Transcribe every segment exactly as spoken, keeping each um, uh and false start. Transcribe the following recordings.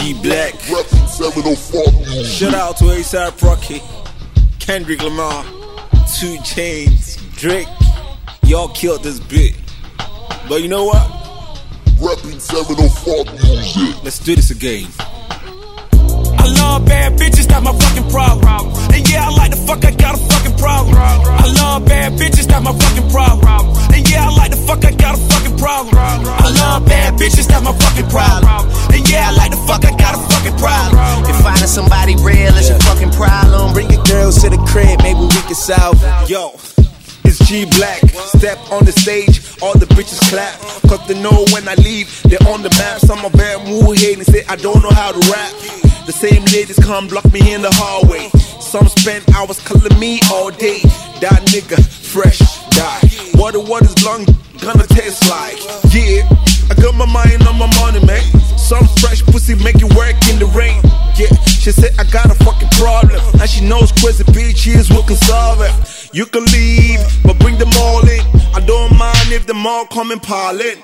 G Black. seven oh four Shout out to A$AP Rocky, Kendrick Lamar, two Chainz, Drake. Y'all killed this bit. But you know what? Rapping seven oh four music. Let's do this again. I love bad bitches, that's my fucking problem. And yeah, I like the fuck, I got a fucking problem. I love bad bitches, that's my fucking problem. And yeah, I like the fuck, I got a fucking problem. I love bad bitches, that's my fucking problem. And yeah, I like the fuck, I got a fucking problem. If finding somebody real is your fucking problem, bring your girls to the crib, maybe we can solve. Yo, it's G Black. Step on the stage, all the bitches clap. Cause they know when I leave, they're on the map. Some of them who hate and say I don't know how to rap. The same ladies come block me in the hallway. Some spend hours calling me all day. That nigga, fresh, die. What the what is long gonna taste like? Yeah, I got my mind on my money, man. Some fresh pussy make it work in the rain. Yeah, she said I got a fucking problem, and she knows crazy bitches who can solve it. You can leave, but bring them all in. I don't mind if them all come and pile in.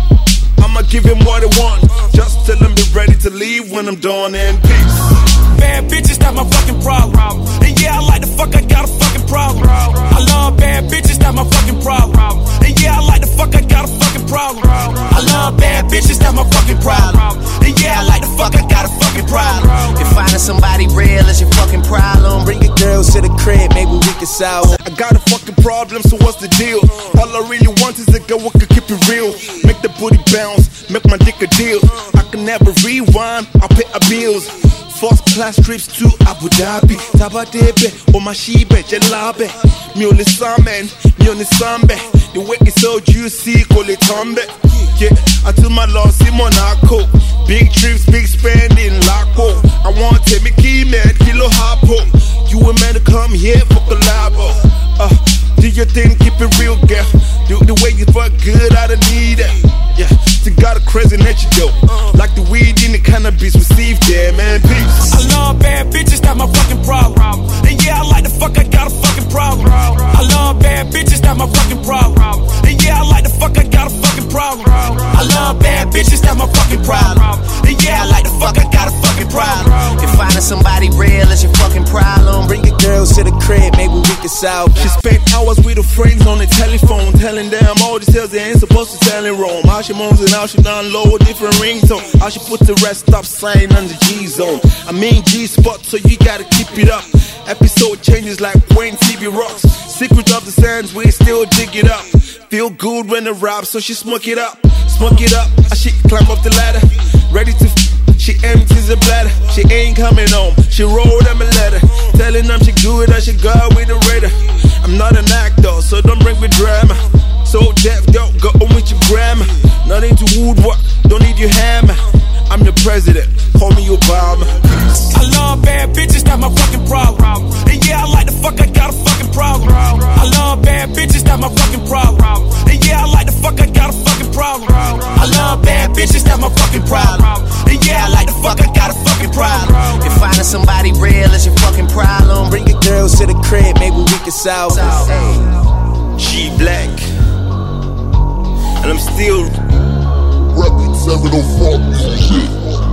I'ma give him what they want. Just tell them be ready to leave when I'm done in peace. Bad bitches, that's my fucking problem. And yeah, I like the fuck, I got a fucking problem. I love bad bitches, that's my fucking problem. And yeah, I like the fuck, I got a fucking problem. I love bad bitches, that's my fucking problem. And yeah, I like the fuck, I got a fucking problem. If finding somebody real is your fucking problem, bring your girls to the crib, maybe we can solve. I got a fucking problem, so what's the deal? All I really want is a girl who can keep it real. Make the booty bounce, make my dick a deal. I can never rewind, I'll pay our bills. First class trips to Abu Dhabi. Tabadebe, Omashibe, Jelabe. Mi only salmon, mi only sambe. The way it's so juicy, call it tombe. Yeah, I took my loss in Monaco. Big trips, big spending, Laco. I want to take me key man, kilo hapo. You were meant to come here for collabo. Uh, do your thing, keep it real, girl. Do the way you fuck good, I don't need it. Yeah, you got a crazy nature though. Like the weed in the cannabis, receive there, man, peace. I love bad bitches, that's my fucking problem. And yeah, I like the fuck, I got a fucking problem. I love bad bitches, that's my fucking problem. And yeah, I like the fuck, I got a fucking problem. I love bad bitches, that's my fucking problem. And yeah, I like the fuck, I got a fucking problem. If finding somebody real is your fucking problem, bring your girls to the crib, maybe we can solve. She spent hours with her friends on the telephone, telling them all the tales they ain't supposed to tell in Rome. How she moans and how she download different ringtone. How she put the rest stop sign on the G zone. I mean G spot, so you gotta keep it up. Episode changes like when T V rocks. Secret of the sands, we still dig it up. Feel good when it rap, so she smoke it up. Smoke it up, I she climb up the ladder. Ready to f she empties the bladder. She ain't coming home, she wrote them a letter. Telling them she good, I should go with the radar. I'm not an actor, so don't bring me drama. So deaf, don't go on with your grammar. Not into woodwork, don't need your hammer. I'm the president, call me Obama. I love bad bitches, that's my fucking problem. And yeah, I like the fuck, I got a fucking problem. I love bad bitches, that's my fucking problem. And yeah, I like the fuck, I got a fucking problem. I love bad bitches, that's my fucking problem. And yeah, I like the fuck, I got a fucking problem. If finding somebody real is your fucking problem, bring your girls to the crib, maybe we can solve. G Black, and I'm still rapping seven oh four music.